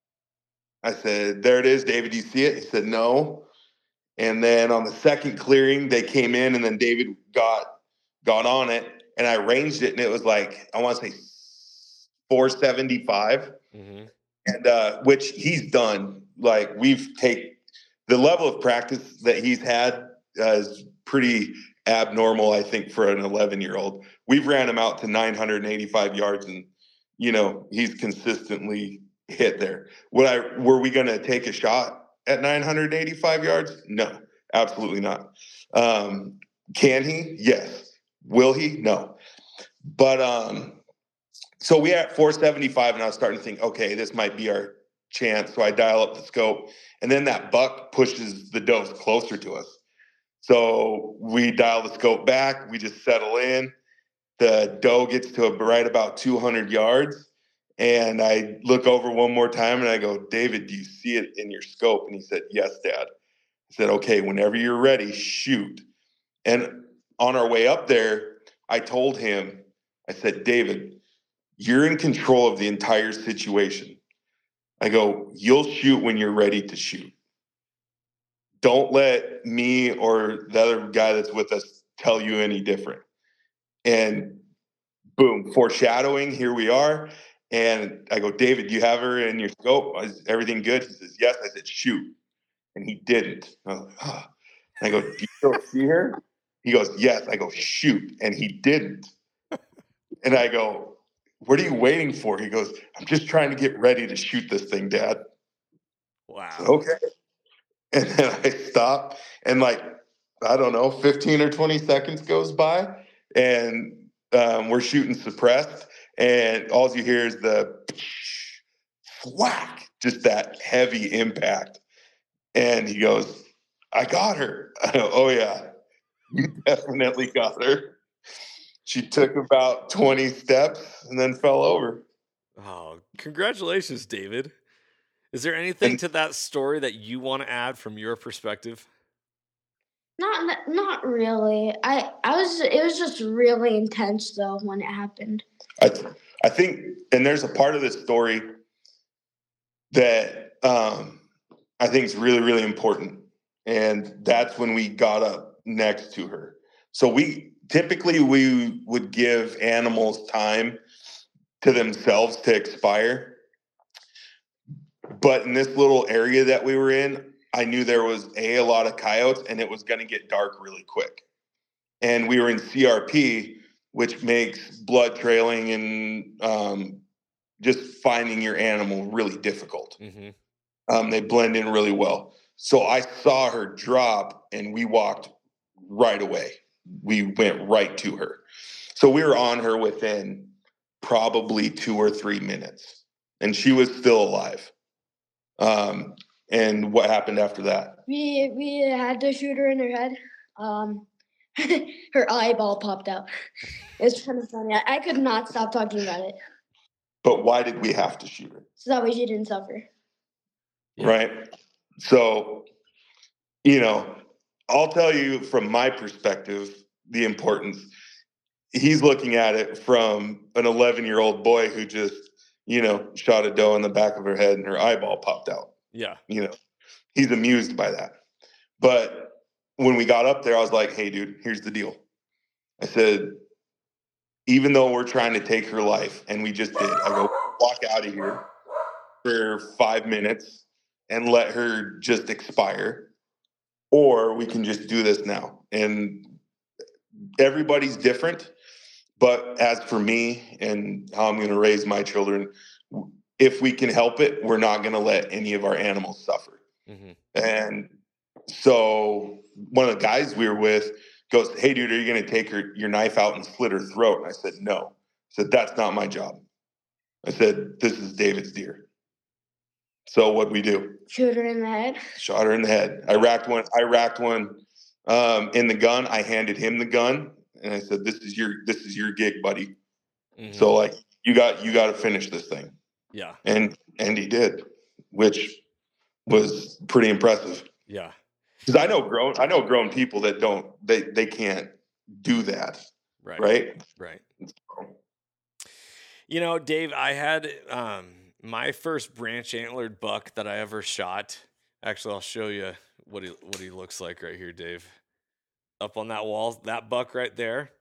I said, "There it is, David. Do you see it?" He said, "No." And then on the second clearing, they came in, and then David got got on it, and I ranged it, and it was like I want to say four seventy-five. Mm-hmm. And uh, which he's done. Like we've take the level of practice that he's had uh, is pretty abnormal, I think, for an eleven year old. We've ran him out to nine hundred eighty-five yards, and you know he's consistently hit there. Would I? Were we going to take a shot at nine hundred eighty-five yards? No, absolutely not. Um, can he? Yes. Will he? No. But um, so we at four seventy-five, and I was starting to think, okay, this might be our chance. So I dial up the scope, and then that buck pushes the does closer to us. So we dial the scope back. We just settle in. The doe gets to a, right about two hundred yards, and I look over one more time, and I go, David, do you see it in your scope? And he said, yes, Dad. I said, okay, whenever you're ready, shoot. And on our way up there, I told him, I said, David, you're in control of the entire situation. I go, you'll shoot when you're ready to shoot. Don't let me or the other guy that's with us tell you any different. And boom, foreshadowing, here we are. And I go, David, do you have her in your scope? Is everything good? He says, yes. I said, shoot. And he didn't. I was like, oh. And I go, do you still see her? He goes, yes. I go, shoot. And he didn't. And I go, what are you waiting for? He goes, I'm just trying to get ready to shoot this thing, Dad. Wow. Said, okay. And then I stop, and like, I don't know, fifteen or twenty seconds goes by, and um, we're shooting suppressed, and all you hear is the whack, just that heavy impact. And he goes, I got her. I go, oh, yeah, you definitely got her. She took about twenty steps and then fell over. Oh, congratulations, David. Is there anything And to that story that you want to add from your perspective? Not not really. I I was it was just really intense though when it happened. I, I think, and there's a part of this story that um, I think is really, really important. And that's when we got up next to her. So we typically we would give animals time to themselves to expire. But in this little area that we were in, I knew there was a, a lot of coyotes, and it was going to get dark really quick. And we were in C R P, which makes blood trailing and um, just finding your animal really difficult. Mm-hmm. Um, they blend in really well. So I saw her drop, and we walked right away. We went right to her. So we were on her within probably two or three minutes, and she was still alive. Um, and what happened after that? We we had to shoot her in her head. Um, her eyeball popped out. It's kind of funny. I, I could not stop talking about it. But why did we have to shoot her? So that way she didn't suffer. Yeah. Right? So, you know, I'll tell you from my perspective, the importance. He's looking at it from an eleven-year-old boy who just, you know, shot a doe in the back of her head and her eyeball popped out. Yeah. You know, he's amused by that. But when we got up there, I was like, hey, dude, here's the deal. I said, even though we're trying to take her life, and we just did, I go, walk out of here for five minutes and let her just expire, or we can just do this now. And everybody's different. But as for me and how I'm going to raise my children, if we can help it, we're not going to let any of our animals suffer. Mm-hmm. And so one of the guys we were with goes, hey, dude, are you going to take her, your knife out and slit her throat? And I said, no. I said, that's not my job. I said, this is David's deer. So what'd we do? Shoot her in the head. Shot her in the head. I racked one. I racked one um, in the gun. I handed him the gun, and I said, "This is your this is your gig, buddy. Mm-hmm. So like, you got you got to finish this thing." Yeah. And and he did, which was pretty impressive. Yeah. Because I know grown I know grown people that don't they they can't do that. Right. Right. Right. You know, Dave, I had um, my first branch antlered buck that I ever shot. Actually, I'll show you what he what he looks like right here, Dave. Up on that wall, that buck right there.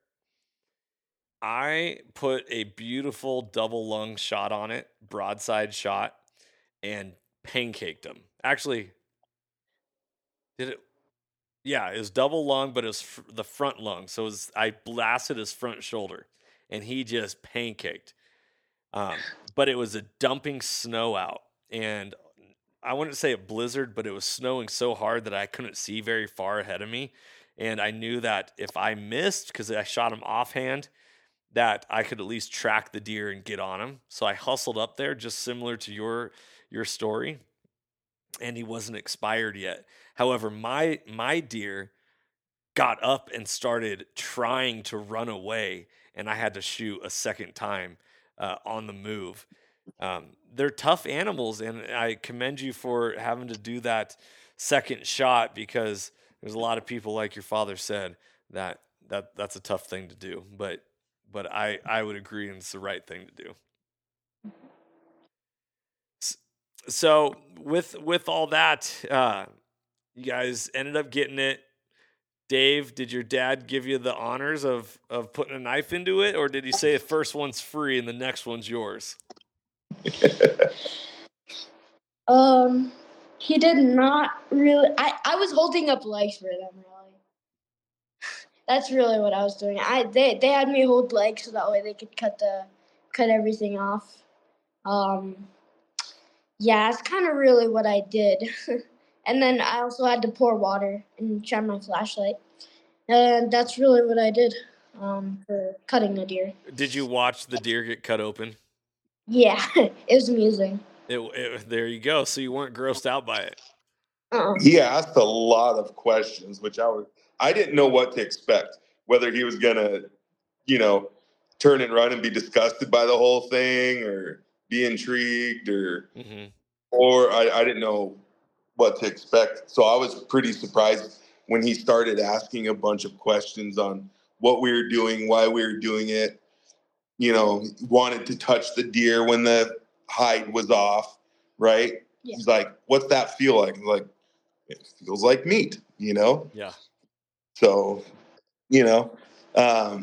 I put a beautiful double lung shot on it, broadside shot, and pancaked him. Actually, did it? Yeah, it was double lung, but it was fr- the front lung. So it was, I blasted his front shoulder, and he just pancaked. Um, but it was a dumping snow out, and I wouldn't say a blizzard, but it was snowing so hard that I couldn't see very far ahead of me. And I knew that if I missed, because I shot him offhand, that I could at least track the deer and get on him. So I hustled up there, just similar to your your story, and he wasn't expired yet. However, my my deer got up and started trying to run away, and I had to shoot a second time uh, on the move. Um, they're tough animals, and I commend you for having to do that second shot, because there's a lot of people, like your father said, that that that's a tough thing to do. But but I, I would agree, and it's the right thing to do. So with with all that, uh, you guys ended up getting it Dave, did your dad give you the honors of, of putting a knife into it, or did he say the first one's free and the next one's yours? um, he did not really. I, I was holding up legs for them, really. That's really what I was doing. I they, they had me hold legs so that way they could cut the cut everything off. Um, yeah, that's kind of really what I did. And then I also had to pour water and shine my flashlight. And that's really what I did um, for cutting the deer. Did you watch the deer get cut open? Yeah, it was amusing. It, it, there you go. So you weren't grossed out by it. Uh-uh. He asked a lot of questions, which I was, I didn't know what to expect, whether he was going to, you know, turn and run and be disgusted by the whole thing or be intrigued or, mm-hmm. or I, I didn't know what to expect. So I was pretty surprised when he started asking a bunch of questions on what we were doing, why we were doing it. You know, wanted to touch the deer when the hide was off, right? Yeah. He's like, what's that feel like? I'm like, it feels like meat, you know? Yeah. So, you know, um,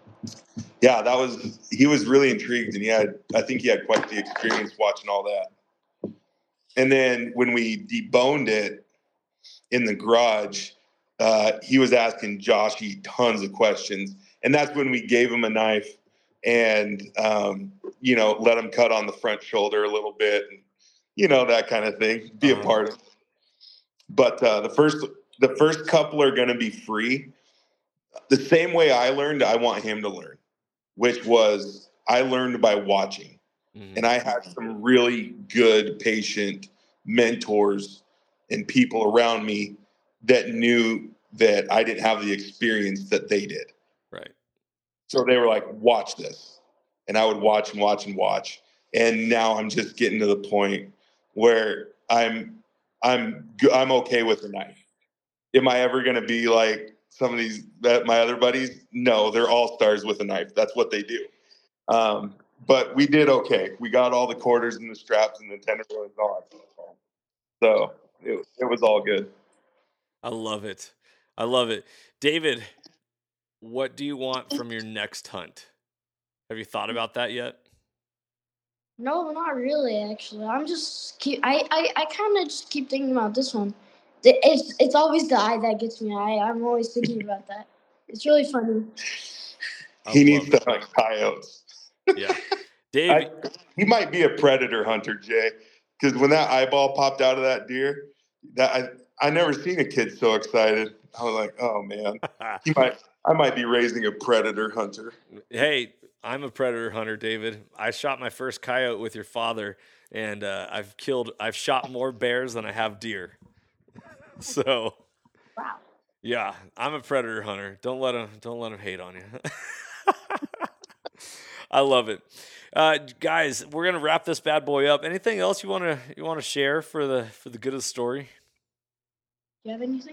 yeah, that was, he was really intrigued, and he had, I think he had quite the experience watching all that. And then when we deboned it in the garage, uh, he was asking Joshy tons of questions. And that's when we gave him a knife and, um, you know, let him cut on the front shoulder a little bit and, you know, that kind of thing, be a part of it. But uh, the first, the first couple are going to be free. The same way I learned, I want him to learn, which was I learned by watching. Mm-hmm. And I had some really good, patient mentors and people around me that knew that I didn't have the experience that they did. Right. So they were like, watch this. And I would watch and watch and watch. And now I'm just getting to the point where I'm, I'm, I'm okay with a knife. Am I ever going to be like some of these, that my other buddies? No, they're all stars with a knife. That's what they do. Um, but we did okay. We got all the quarters and the straps and the tenderloins and all that stuff. So it, it was all good. I love it. I love it. David, what do you want from your next hunt? Have you thought about that yet? No, not really, actually. I'm just keep. I I, I kind of just keep thinking about this one. It's it's always the eye that gets me. I I'm always thinking about that. It's really funny. He needs to hunt coyotes. Yeah, Dave. I, he might be a predator hunter, Jay, because when that eyeball popped out of that deer, that I I never seen a kid so excited. I was like, oh man, he might. I might be raising a predator hunter. Hey, I'm a predator hunter, David. I shot my first coyote with your father, and uh, I've killed, I've shot more bears than I have deer. So, wow. Yeah, I'm a predator hunter. Don't let him, don't let him hate on you. I love it, uh, guys. We're gonna wrap this bad boy up. Anything else you wanna you wanna share for the for the good of the story? Do you have anything?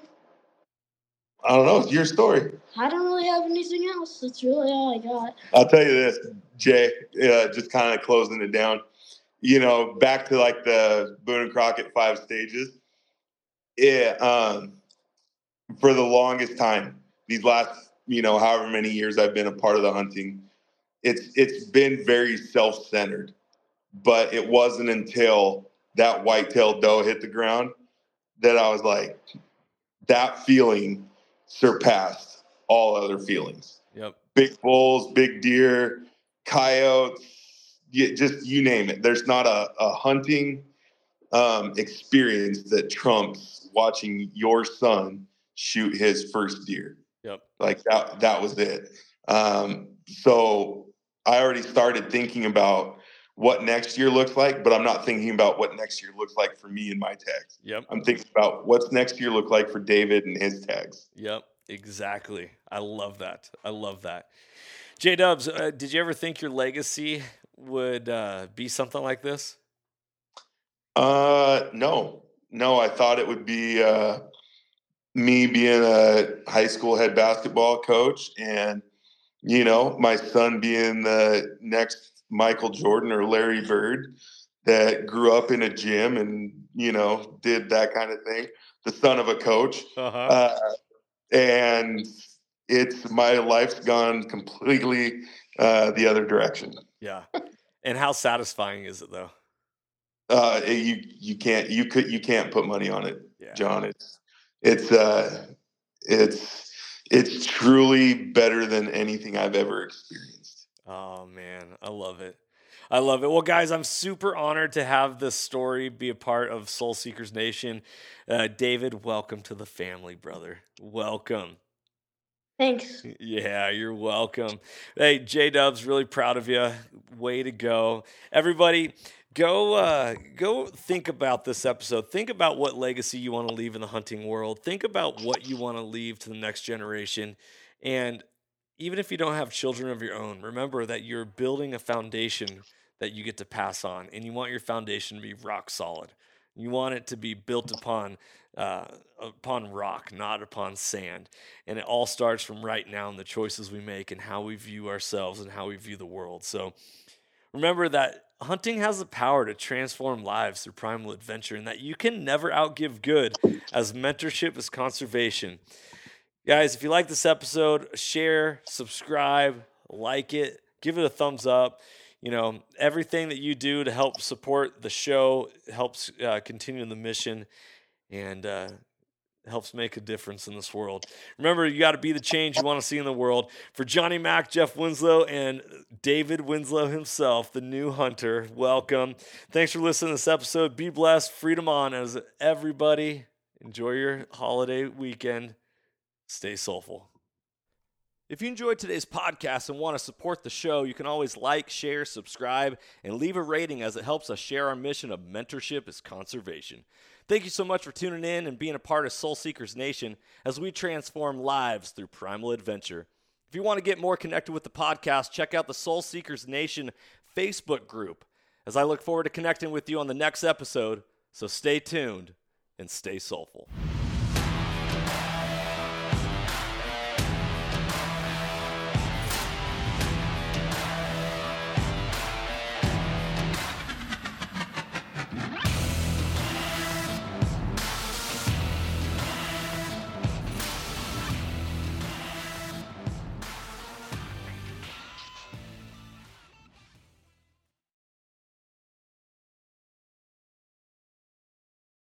I don't know. It's your story. I don't really have anything else. That's really all I got. I'll tell you this, Jay, uh, just kind of closing it down. You know, back to like the Boone and Crockett five stages. It, um, for the longest time, these last, you know, however many years I've been a part of the hunting, it's it's been very self-centered. But it wasn't until that white-tailed doe hit the ground that I was like, that feeling surpassed all other feelings. Yep. Big bulls, big deer, coyotes, you, just you name it. There's not a, a hunting um, experience that trumps watching your son shoot his first deer. Yep. Like that, that was it. Um, so I already started thinking about what next year looks like, but I'm not thinking about what next year looks like for me and my tags. Yep. I'm thinking about what's next year look like for David and his tags. Yep, exactly. I love that. I love that. J Dubs, uh, did you ever think your legacy would uh, be something like this? Uh, no, no. I thought it would be uh, me being a high school head basketball coach, and you know, my son being the next Michael Jordan or Larry Bird that grew up in a gym and, you know, did that kind of thing. The son of a coach. Uh-huh. Uh, and it's my life's gone completely uh, the other direction. Yeah. And how satisfying is it though? Uh, you you can't you could you can't put money on it, Yeah. John. It's it's uh it's it's truly better than anything I've ever experienced. Oh man, I love it. I love it. Well, guys, I'm super honored to have this story be a part of Soul Seekers Nation. Uh, David, welcome to the family, brother. Welcome. Thanks. Yeah, you're welcome. Hey, J-Dubs, really proud of you. Way to go. Everybody, go uh, go think about this episode. Think about what legacy you want to leave in the hunting world. Think about what you want to leave to the next generation. And even if you don't have children of your own, remember that you're building a foundation that you get to pass on, and you want your foundation to be rock solid. You want it to be built upon uh, upon rock, not upon sand. And it all starts from right now in the choices we make and how we view ourselves and how we view the world. So remember that hunting has the power to transform lives through primal adventure, and that you can never outgive good, as mentorship is conservation. Guys, if you like this episode, share, subscribe, like it, give it a thumbs up. You know, everything that you do to help support the show helps uh, continue the mission and uh, helps make a difference in this world. Remember, you got to be the change you want to see in the world. For Johnny Mack, Jeff Winslow, and David Winslow himself, the new hunter, welcome. Thanks for listening to this episode. Be blessed. Freedom on. As everybody, enjoy your holiday weekend. Stay soulful. If you enjoyed today's podcast and want to support the show, you can always like, share, subscribe, and leave a rating, as it helps us share our mission of mentorship is conservation. Thank you so much for tuning in and being a part of Soul Seekers Nation as we transform lives through primal adventure. If you want to get more connected with the podcast, check out the Soul Seekers Nation Facebook group, as I look forward to connecting with you on the next episode. So stay tuned and stay soulful.